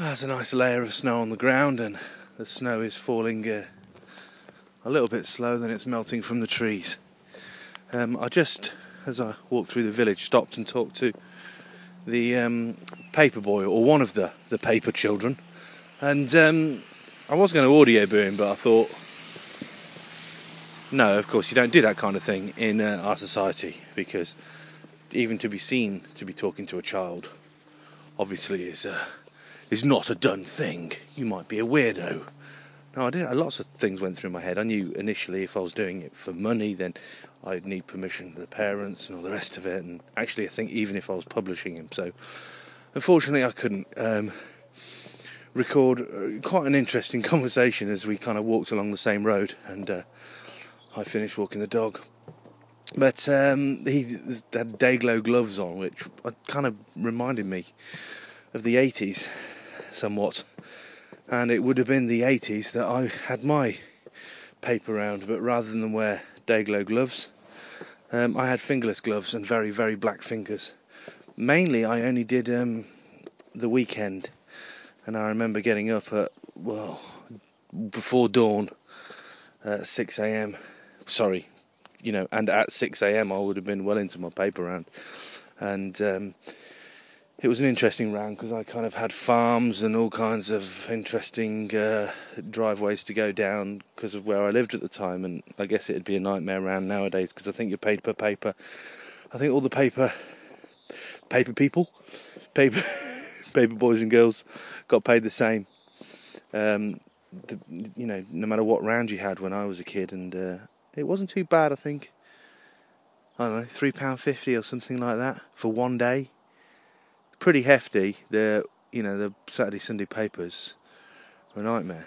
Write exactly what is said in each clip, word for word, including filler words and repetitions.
There's a nice layer of snow on the ground, and the snow is falling uh, a little bit slower than it's melting from the trees. Um, I just, as I walked through the village, stopped and talked to the um, paper boy, or one of the, the paper children, and um, I was going to audio boo him, but I thought, no, of course you don't do that kind of thing in uh, our society, because even to be seen to be talking to a child obviously is uh, is not a done thing. You might be a weirdo. No, I did. Lots of things went through my head. I knew initially if I was doing it for money, then I'd need permission of the parents and all the rest of it. And actually, I think even if I was publishing him, so unfortunately, I couldn't um, record quite an interesting conversation as we kind of walked along the same road, and uh, I finished walking the dog. But um, he had day-glow gloves on, which kind of reminded me of the eighties somewhat. And it would have been the eighties that I had my paper round, but rather than wear day-glow gloves, um, I had fingerless gloves and very, very black fingers. Mainly, I only did um, the weekend, and I remember getting up at, well, before dawn, at six a.m. Sorry, you know, and at six a.m. I would have been well into my paper round. And um, it was an interesting round because I kind of had farms and all kinds of interesting uh, driveways to go down because of where I lived at the time. And I guess it'd be a nightmare round nowadays because I think you're paid per paper. I think all the paper, paper people, paper, paper boys and girls got paid the same. Um, the, you know, no matter what round you had when I was a kid, and uh, it wasn't too bad. I think I don't know, three pound fifty or something like that for one day. Pretty hefty. The you know the Saturday Sunday papers were a nightmare.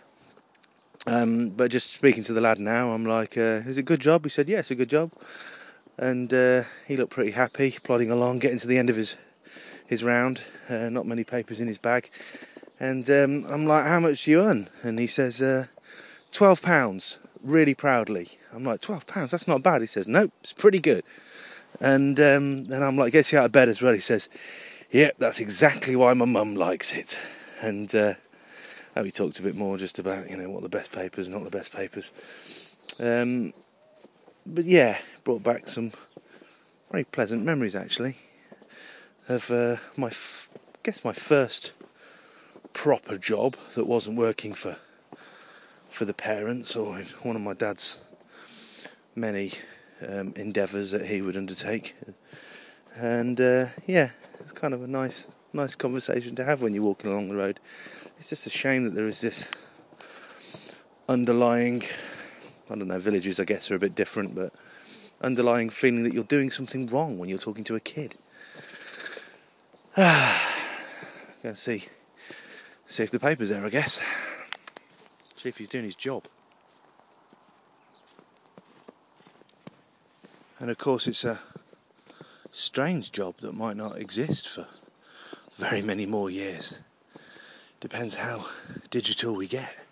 Um, but just speaking to the lad now, I'm like, uh, "Is it a good job?" He said, "Yeah, it's a good job," and uh, he looked pretty happy, plodding along, getting to the end of his his round. Uh, not many papers in his bag, and um, I'm like, "How much do you earn?" And he says, uh, twelve pounds." Really proudly. I'm like, twelve pounds? That's not bad. He says, "Nope, it's pretty good." And um, then I'm like, gets you out of bed as well. He says, "Yep, that's exactly why my mum likes it." And uh, and we talked a bit more just about, you know, what the best papers, not the best papers. Um, but yeah, brought back some very pleasant memories actually of uh, my, f- I guess my first proper job that wasn't working for for the parents or one of my dad's many um, endeavours that he would undertake. And uh, yeah, it's kind of a nice nice conversation to have when you're walking along the road. It's just a shame that there is this underlying, I don't know, villages I guess are a bit different, but underlying feeling that you're doing something wrong when you're talking to a kid. Gonna see see if the paper's there, I guess. See if he's doing his job. And of course it's a strange job that might not exist for very many more years. Depends how digital we get.